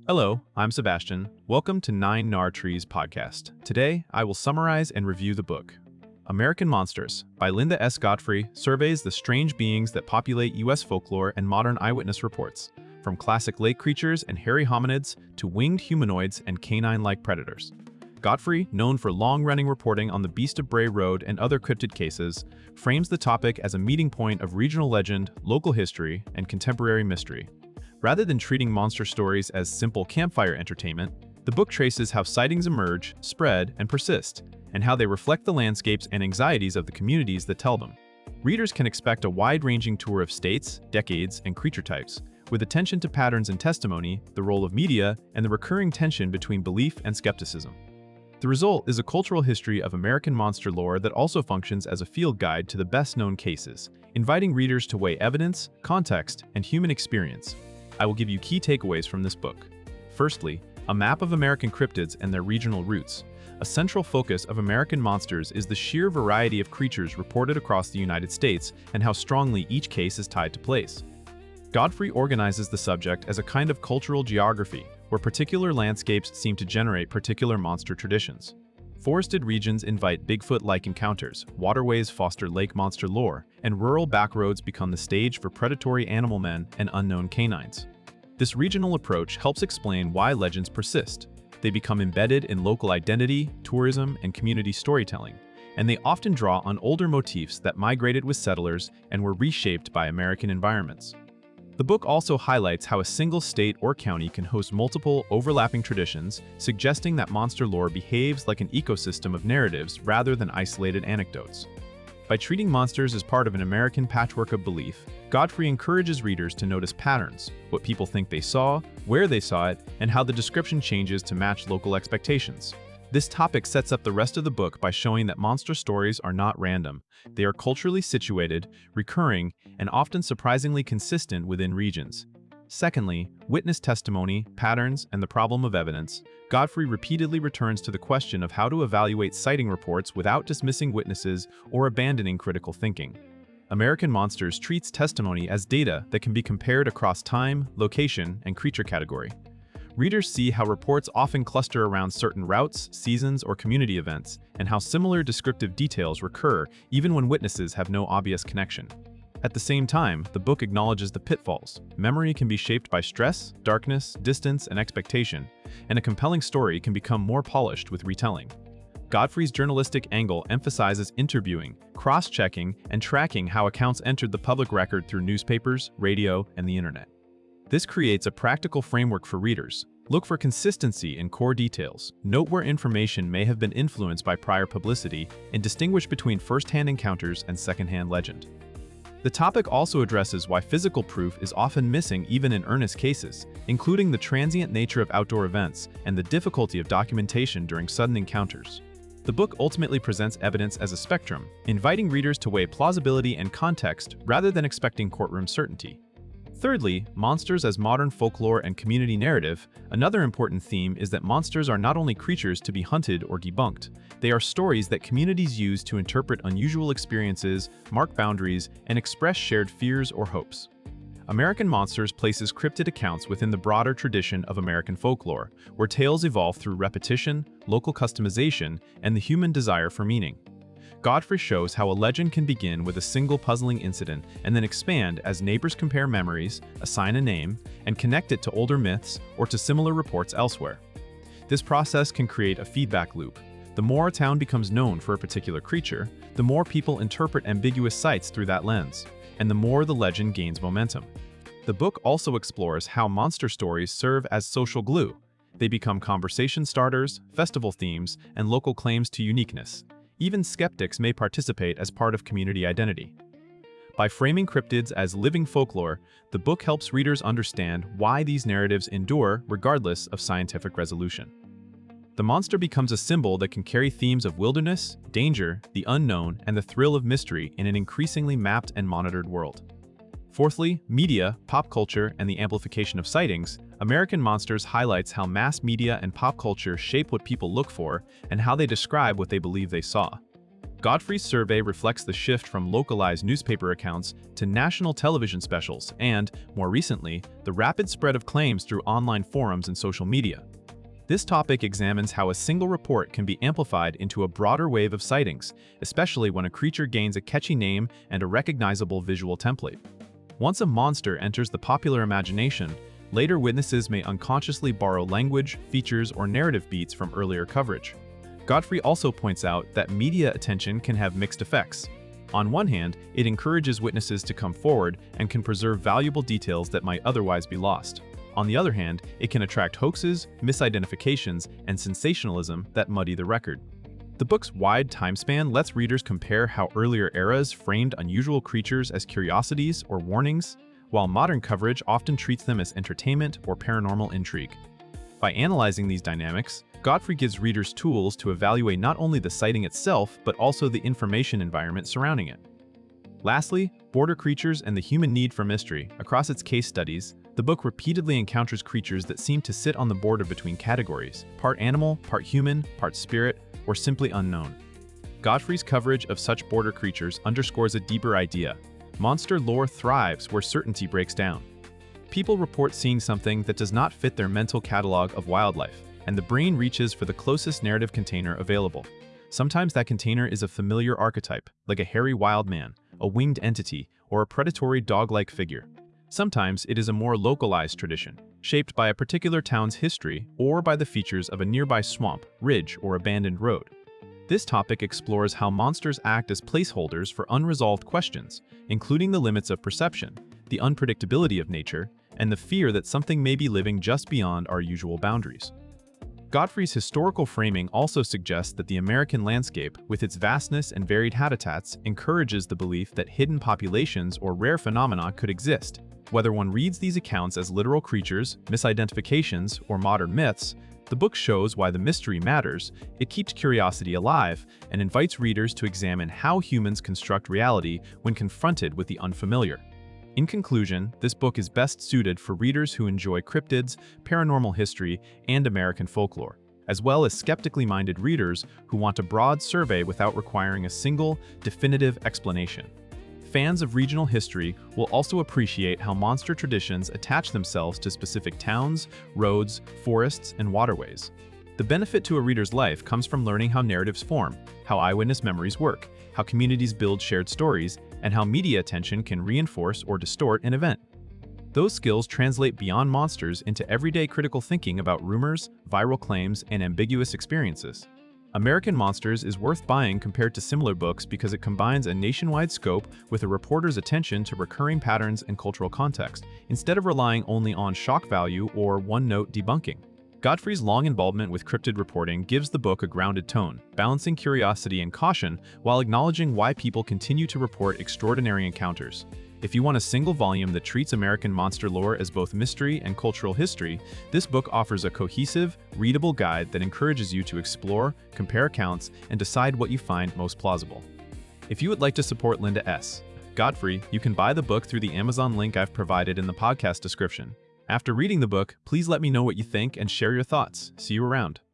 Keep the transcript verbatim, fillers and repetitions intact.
Hello, I'm Sebastian. Welcome to Nine Gnar Trees podcast. Today, I will summarize and review the book. American Monsters by Linda S. Godfrey surveys the strange beings that populate U S folklore and modern eyewitness reports, from classic lake creatures and hairy hominids to winged humanoids and canine-like predators. Godfrey, known for long-running reporting on the Beast of Bray Road and other cryptid cases, frames the topic as a meeting point of regional legend, local history, and contemporary mystery. Rather than treating monster stories as simple campfire entertainment, the book traces how sightings emerge, spread, and persist, and how they reflect the landscapes and anxieties of the communities that tell them. Readers can expect a wide-ranging tour of states, decades, and creature types, with attention to patterns in testimony, the role of media, and the recurring tension between belief and skepticism. The result is a cultural history of American monster lore that also functions as a field guide to the best-known cases, inviting readers to weigh evidence, context, and human experience. I will give you key takeaways from this book. Firstly, a map of American cryptids and their regional roots. A central focus of American Monsters is the sheer variety of creatures reported across the United States and how strongly each case is tied to place. Godfrey organizes the subject as a kind of cultural geography, where particular landscapes seem to generate particular monster traditions. Forested regions invite Bigfoot-like encounters, waterways foster lake monster lore, and rural backroads become the stage for predatory animal men and unknown canines. This regional approach helps explain why legends persist. They become embedded in local identity, tourism, and community storytelling, and they often draw on older motifs that migrated with settlers and were reshaped by American environments. The book also highlights how a single state or county can host multiple overlapping traditions, suggesting that monster lore behaves like an ecosystem of narratives rather than isolated anecdotes. By treating monsters as part of an American patchwork of belief, Godfrey encourages readers to notice patterns, what people think they saw, where they saw it, and how the description changes to match local expectations. This topic sets up the rest of the book by showing that monster stories are not random. They are culturally situated, recurring, and often surprisingly consistent within regions. Secondly, witness testimony, patterns, and the problem of evidence. Godfrey repeatedly returns to the question of how to evaluate sighting reports without dismissing witnesses or abandoning critical thinking. American Monsters treats testimony as data that can be compared across time, location, and creature category. Readers see how reports often cluster around certain routes, seasons, or community events, and how similar descriptive details recur even when witnesses have no obvious connection. At the same time, the book acknowledges the pitfalls. Memory can be shaped by stress, darkness, distance, and expectation, and a compelling story can become more polished with retelling. Godfrey's journalistic angle emphasizes interviewing, cross-checking, and tracking how accounts entered the public record through newspapers, radio, and the internet. This creates a practical framework for readers. Look for consistency in core details, note where information may have been influenced by prior publicity, and distinguish between first-hand encounters and second-hand legend. The topic also addresses why physical proof is often missing even in earnest cases, including the transient nature of outdoor events and the difficulty of documentation during sudden encounters. The book ultimately presents evidence as a spectrum, inviting readers to weigh plausibility and context rather than expecting courtroom certainty. Thirdly, monsters as modern folklore and community narrative. Another important theme is that monsters are not only creatures to be hunted or debunked, they are stories that communities use to interpret unusual experiences, mark boundaries, and express shared fears or hopes. American Monsters places cryptid accounts within the broader tradition of American folklore, where tales evolve through repetition, local customization, and the human desire for meaning. Godfrey shows how a legend can begin with a single puzzling incident and then expand as neighbors compare memories, assign a name, and connect it to older myths or to similar reports elsewhere. This process can create a feedback loop. The more a town becomes known for a particular creature, the more people interpret ambiguous sites through that lens, and the more the legend gains momentum. The book also explores how monster stories serve as social glue. They become conversation starters, festival themes, and local claims to uniqueness. Even skeptics may participate as part of community identity. By framing cryptids as living folklore, the book helps readers understand why these narratives endure regardless of scientific resolution. The monster becomes a symbol that can carry themes of wilderness, danger, the unknown, and the thrill of mystery in an increasingly mapped and monitored world. Fourthly, media, pop culture, and the amplification of sightings. American Monsters highlights how mass media and pop culture shape what people look for and how they describe what they believe they saw. Godfrey's survey reflects the shift from localized newspaper accounts to national television specials and, more recently, the rapid spread of claims through online forums and social media. This topic examines how a single report can be amplified into a broader wave of sightings, especially when a creature gains a catchy name and a recognizable visual template. Once a monster enters the popular imagination, later witnesses may unconsciously borrow language, features, or narrative beats from earlier coverage. Godfrey also points out that media attention can have mixed effects. On one hand, it encourages witnesses to come forward and can preserve valuable details that might otherwise be lost. On the other hand, it can attract hoaxes, misidentifications, and sensationalism that muddy the record. The book's wide timespan lets readers compare how earlier eras framed unusual creatures as curiosities or warnings, while modern coverage often treats them as entertainment or paranormal intrigue. By analyzing these dynamics, Godfrey gives readers tools to evaluate not only the sighting itself, but also the information environment surrounding it. Lastly, border creatures and the human need for mystery. Across its case studies, the book repeatedly encounters creatures that seem to sit on the border between categories, part animal, part human, part spirit, or simply unknown. Godfrey's coverage of such border creatures underscores a deeper idea. Monster lore thrives where certainty breaks down. People report seeing something that does not fit their mental catalog of wildlife, and the brain reaches for the closest narrative container available. Sometimes that container is a familiar archetype, like a hairy wild man, a winged entity, or a predatory dog-like figure. Sometimes it is a more localized tradition, shaped by a particular town's history or by the features of a nearby swamp, ridge, or abandoned road. This topic explores how monsters act as placeholders for unresolved questions, including the limits of perception, the unpredictability of nature, and the fear that something may be living just beyond our usual boundaries. Godfrey's historical framing also suggests that the American landscape, with its vastness and varied habitats, encourages the belief that hidden populations or rare phenomena could exist. Whether one reads these accounts as literal creatures, misidentifications, or modern myths, the book shows why the mystery matters, it keeps curiosity alive, and invites readers to examine how humans construct reality when confronted with the unfamiliar. In conclusion, this book is best suited for readers who enjoy cryptids, paranormal history, and American folklore, as well as skeptically minded readers who want a broad survey without requiring a single, definitive explanation. Fans of regional history will also appreciate how monster traditions attach themselves to specific towns, roads, forests, and waterways. The benefit to a reader's life comes from learning how narratives form, how eyewitness memories work, how communities build shared stories, and how media attention can reinforce or distort an event. Those skills translate beyond monsters into everyday critical thinking about rumors, viral claims, and ambiguous experiences. American Monsters is worth buying compared to similar books because it combines a nationwide scope with a reporter's attention to recurring patterns and cultural context, instead of relying only on shock value or one-note debunking. Godfrey's long involvement with cryptid reporting gives the book a grounded tone, balancing curiosity and caution while acknowledging why people continue to report extraordinary encounters. If you want a single volume that treats American monster lore as both mystery and cultural history, this book offers a cohesive, readable guide that encourages you to explore, compare accounts, and decide what you find most plausible. If you would like to support Linda S. Godfrey, you can buy the book through the Amazon link I've provided in the podcast description. After reading the book, please let me know what you think and share your thoughts. See you around.